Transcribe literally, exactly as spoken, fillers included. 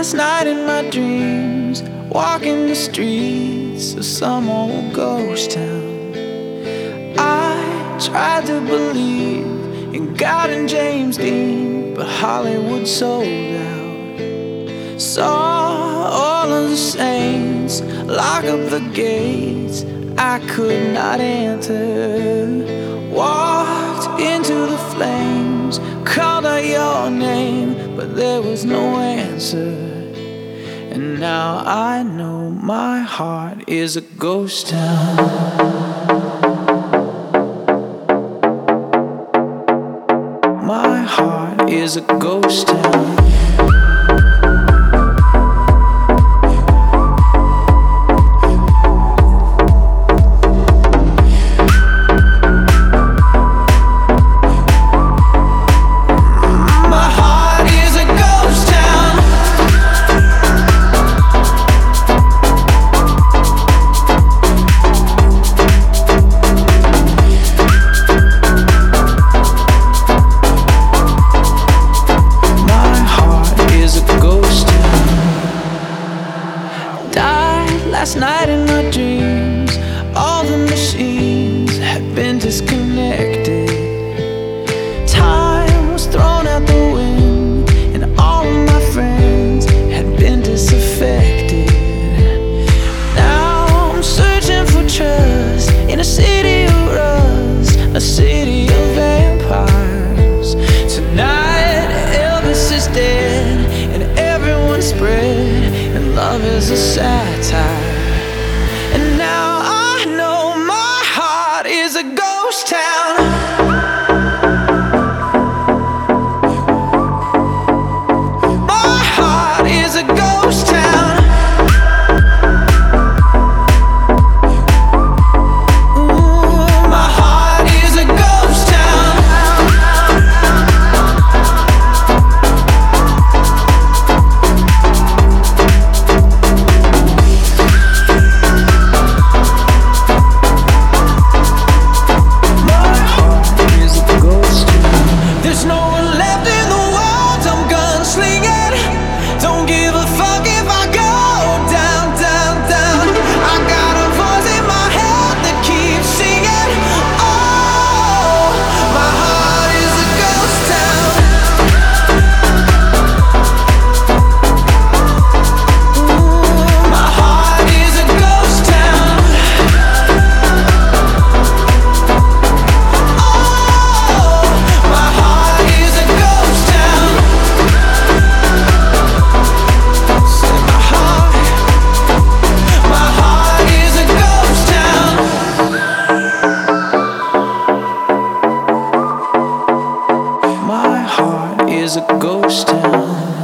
last night in my dreams, walking the streets of some old ghost town. I tried to believe in God and James Dean, but Hollywood sold out. Saw all of the saints lock up the gates I could not enter. Walked into the flames, called out your name, but there was no answer. And now I know my heart is a ghost town. My heart is a ghost town. Last night in my dreams, all the machines had been disconnected. Time was thrown out the wind, and all of my friends had been disaffected. Now I'm searching for trust in a city of rust, a city of vampires. Tonight Elvis is dead, and everyone's spread, and love is a satire. And now I know my heart is a ghost town. My heart is a ghost town. Ooh, my heart is a ghost town. Is a ghost town.